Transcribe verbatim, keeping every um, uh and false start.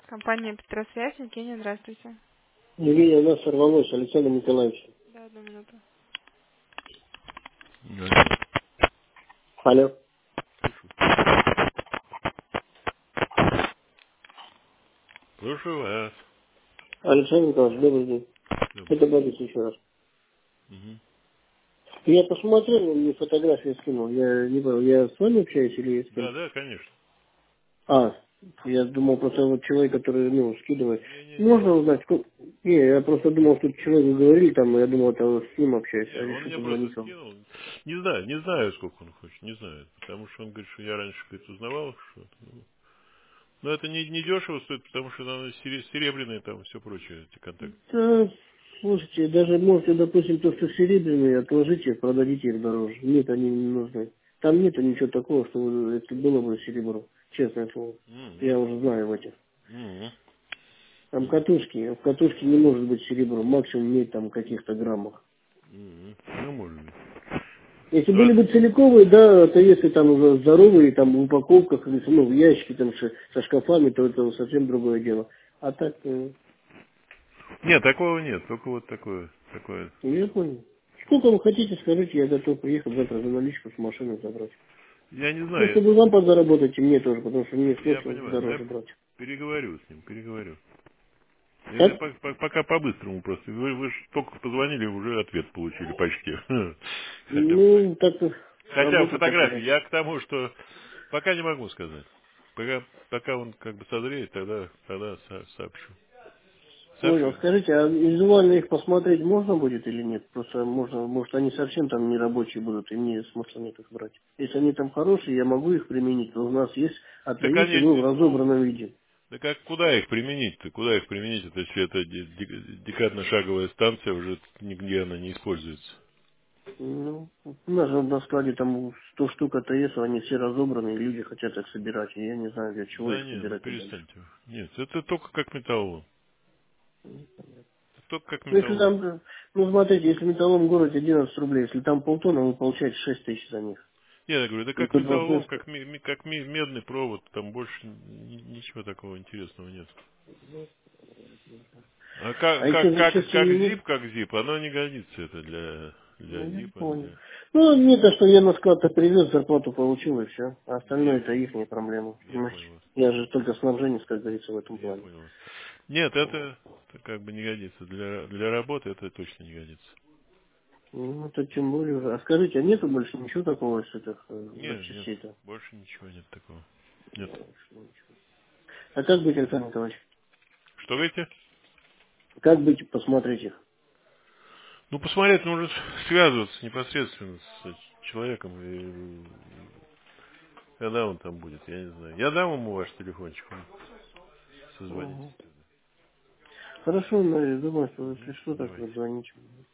Компания Петросвязь, Евгения, здравствуйте. Евгений, у нас сорвалось, Александр Николаевич. Да, одну минуту. Да. Алло. Слушаю вас. Александр Николаевич, добрый день. Добрый. Это Борис еще раз. Мгм. Я посмотрел, мне фотографии скинул. Я не понял, я с вами общаюсь или с Да, кем? да, конечно. А, я думал, просто вот человек, который, ну, скидывает. Не-не-не. Можно узнать, сколько... Не, я просто думал, что человек вы говорили, там, я думал, это вот с ним общаюсь, Не, а он решил мне просто позвонить вам. скинул. Не знаю, не знаю, сколько он хочет, не знаю. Потому что он говорит, что я раньше, говорит, узнавал что-то. Ну, но это не, не дешево стоит, потому что надо сере- серебряные там все прочее, эти контакты. Да, слушайте, даже можете, допустим, то, что серебряные, отложите, продадите их дороже. Нет, они не нужны. Там нету ничего такого, что вы- это было бы серебро. Честное слово. Мгм. Я уже знаю в этих. Мгм. Там Мгм. катушки. В катушке не может быть серебро. Максимум иметь там каких-то граммах. Мгм. Ну, может быть. Если Ну, были бы целиковые, да, то если там уже здоровые, там в упаковках, или, ну, в ящике там ш- со шкафами, то это совсем другое дело. А так, э, нет, такого нет, только вот такое, такое. ну, я понял. Сколько вы хотите, скажите, я готов приехать завтра за наличку с машины забрать. Я не Ну, знаю, чтобы вам подзаработать, и мне тоже, потому что мне я смысл понимаю, но я дороже брать. переговорю с ним, переговорю. Это Как? по- по- пока по-быстрому просто. Вы, вы ж только позвонили, уже ответ получили почти. Хотя, бы так. Ну, так Хотя бы работа фотографии. такая. Я к тому, что пока не могу сказать. Пока, пока он как бы созреет, тогда, тогда со- сообщу. Понял. Сообщу. Скажите, а визуально их посмотреть можно будет или нет? Просто можно, может, они совсем там не рабочие будут, и мне смысла нет их брать. Если они там хорошие, я могу их применить, но у нас есть Так АТС, и они, мы в ну, разобранном виде. да как, куда их применить-то? Куда их применить, это если это де- де- декадно-шаговая станция, уже нигде она не используется. Ну, у нас же на складе там сто штук АТС, они все разобраны, и люди хотят их собирать, и я не знаю, для чего Да их не, ну собирать-то дальше. перестаньте. Нет, это только как металлолом. Только как Ну, если металлолом. там, э, ну, смотрите, если в металлом городе одиннадцать рублей, если там полтонны, вы получаете шесть тысяч за них. Я так говорю, да И как вы должны... металлолом, как, ми- ми- как ми- медный провод, там больше ни- ничего такого интересного нет. А А как, еще как, как, запчастей как не нет? zip, как zip, оно не годится это для, для Ну, я зипа, понял. для... Ну, не то, что я на склад-то привез, зарплату получил, и все. А остальное Я, это их проблема. я Ну, понял вас. я же только снабженец, как говорится, в этом Я плане. понял вас. Нет, это, это как бы не годится. Для, для работы это точно не годится. Ну, это тем более уже. А скажите, а нету больше ничего такого из этих э, Нет, нет, запчастей-то? больше ничего нет такого. Нет. А как быть, Александр Николаевич? Что говорите? Как быть, посмотреть их? Ну, посмотреть, нужно связываться непосредственно с человеком, и когда он там будет, я не знаю. Я дам ему ваш телефончик, он созвонитесь Угу. тогда. Хорошо, Мария, думаю, что если Мгм. что, так Давайте. вы звоните.